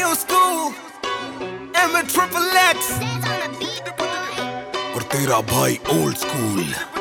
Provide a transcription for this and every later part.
new school, M and triple X. और तेरा भाई old school,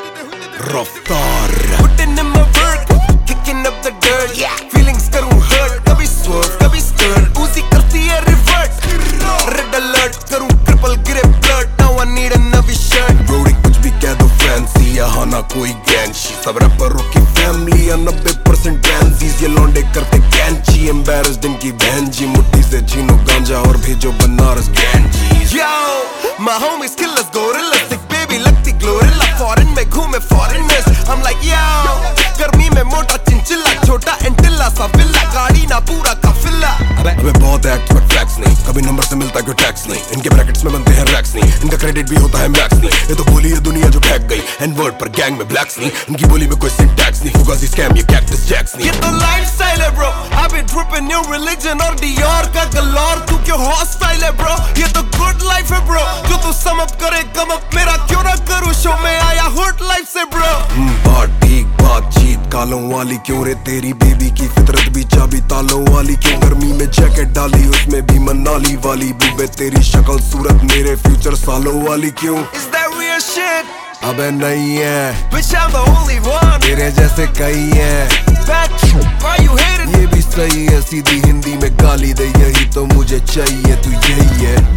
रफ्तार. Putting in my work, kicking up the dirt. Feelings करूँ hurt, कभी swerve, कभी stir. Uzi करती है revert. Red alert, करूँ triple grip blood. Now I need a Navi shirt. Brody कुछ भी कह दो fancy, यहाँ ना कोई गैंची. सब रैपरों की family या 90% ट्रांसीज. ये लौंडे करते कैंची, embarrassed इनकी बहन जी. मुट्ठी से छीनो गांजा और भेजो Banaras Ganges. Yo, my homies killers gorillas. Thick baby लगती glorilla. Foreign में घूमे foreigners. I'm like yo, गर्मी में मोटा चिंचिला, छोटा एंटिला सा विला, गाड़ी ना पूरा काफिला. अबे बहुत एक्ट बट फैक्स नहीं, कभी नंबर से मिलता क्यों टैक्स नहीं. इनके ब्रैकेट्स में बनते हैं रैक्स नहीं, इनका क्रेडिट भी होता है मैक्स नहीं. ये तो बोली है दुनिया जो फेंक गई, एंड वर्ड पर गैंग में ब्लैक्स नहीं. इनकी बोली में कोई सिंटैक्स नहीं, फुगासी स्कैम ये कैक्टस जैक्स नहीं. ये तो लाइफस्टाइल है bro, I've been tripping new religion और Dior का गलौर. तू क्यों हॉस्टाइल है ब्रो, ये तो गुड लाइफ है ब्रो. जो तू सम अप करे कम अप, मेरा क्यों ना करूँ शो में आया हुड लाइफ से ब्रो. बात ठीक बातचीत कालों वाली क्यों रे, तेरी बेबी की फितरत भी चाबी तालों वाली क्यों. गर्मी में जैकेट डाली उसमें भी मनाली वाली. बुबे तेरी शक्ल सूरत मेरे फ्यूचर सालों वाली क्यों. Is that real shit? अबे नहीं है, Bitch I'm the only one. तेरे जैसे कई हैं. Bad why you hating? ये भी सही है, सीधी हिंदी में गाली दे, यही तो मुझे चाहिए, तू यही है.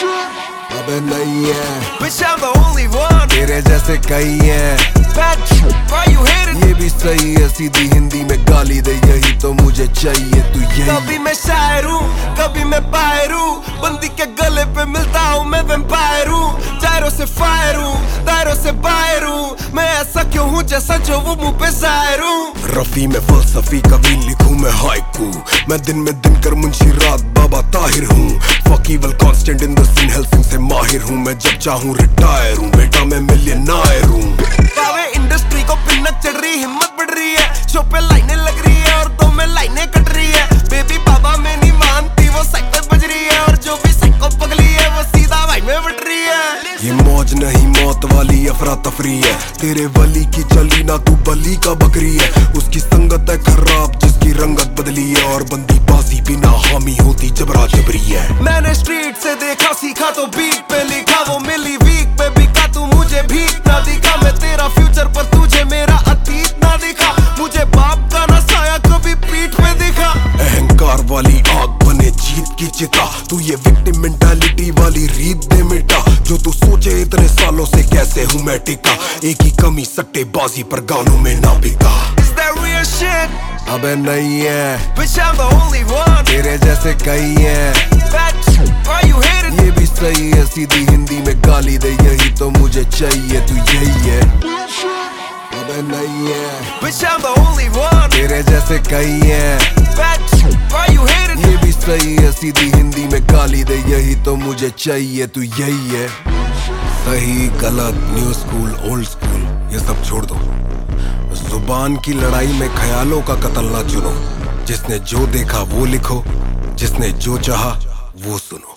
अबे नहीं है, Bitch I'm the only one. तेरे जैसे कई हैं. Bad why you hating? ये भी सही है, सीधी हिंदी में गाली दे, यही तो मुझे चाहिए, तू यही. कभी मैं शायर हूँ, कभी मैं बाहर हूँ. बंदी के गले पे मिलता हूँ मैं वैम्पायर हूँ. जायरों से फायर हूँ, दायरों से बाहर हूँ. मैं ऐसा क्यों हूँ जैसा जो वो मुँह पे जाहिर हूँ. रफी में फलसफी कभी लिखूं मैं हाइकू. मैं दिन में दिन कर मुंशी रात बाबा ताहिर हूँ. फकीवल constant in the scene, Helsing से माहिर हूँ. मैं जब चाहूँ रिटायर हूँ, बेटा मैं मिलियनायर हूँ. बावे इंडस्ट्री को पिन्नक चढ़ रही, हिम्मत बढ़ रही है. शो पे लाइनें लग रही है और दो में लाइनें कट रही है. बेबी बाबा में नहीं मानती, वो साइड पे बज रही है. और जो भी साइड को पगली है वो सीधा भाई में बट रही है. ये मौज नहीं मौत वाली अफरा तफरी है. तेरे वली की चली ना तू बली का बकरी है. उसकी संगत है खराब जिसकी रंगत बदली है. और बंदी बाजी बिना हामी होती जबरा जबरी है. मैंने स्ट्रीट से देखा सीखा तो बीट पे लिखा. वो मिली वीक पे बिका, तू मुझे भीख ना दिखा. मैं तेरा फ्यूचर पर तुझे मेरा अतीत ना दिखा. मुझे बाप का ना साया कभी पीठ पे दिखा. अहंकार वाली आग बने जीत की चिता. तू ये विक्टिम मेंटालिटी वाली रीत दे मिटा. जो तू सोचे इतने सालों से कैसे हूँ मैं टिका. एक ही कमी सट्टेबाजी पर गानों में ना बिका. Is that real shit? अबे नहीं है, Bitch I'm the only one. तेरे जैसे कई हैं. Bad why you hating? ये भी सही है, सीधी हिंदी में गाली दे, यही तो मुझे चाहिए, तू यही है. अबे नहीं है, Bitch I'm the only one. तेरे जैसे कई हैं. Bad why you hating? ये भी सही है, सीधी हिंदी में गाली दे, यही तो मुझे चाहिए, तू यही है. सही गलत, न्यू स्कूल ओल्ड स्कूल ये सब छोड़ दो. जुबान की लड़ाई में ख्यालों का कत्ल ना चुनो. जिसने जो देखा वो लिखो, जिसने जो चाहा वो सुनो.